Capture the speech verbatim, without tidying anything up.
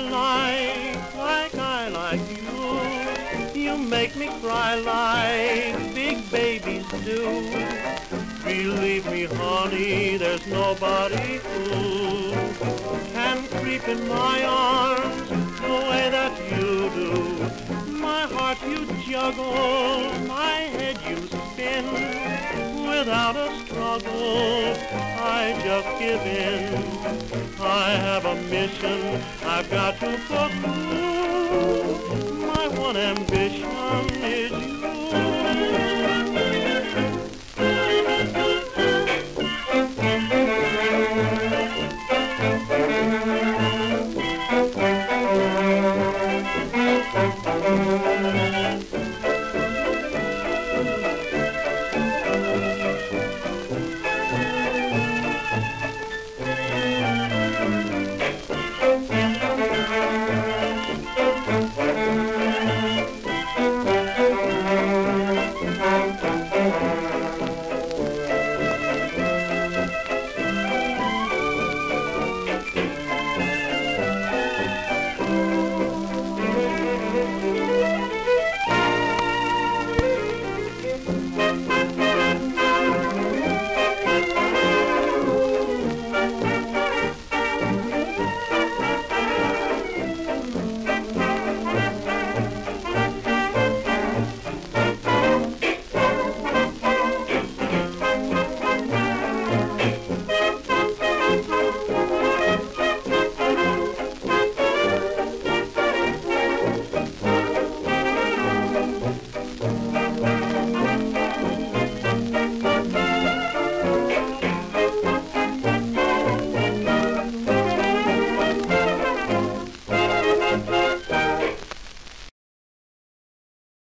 like, like I like you. You make me cry like big babies do. Believe me, honey, there's nobody who can creep in my arms the way that you do. My heart you juggle, my head you spin. Without a struggle, I just give in. I have a mission I've got to fulfill.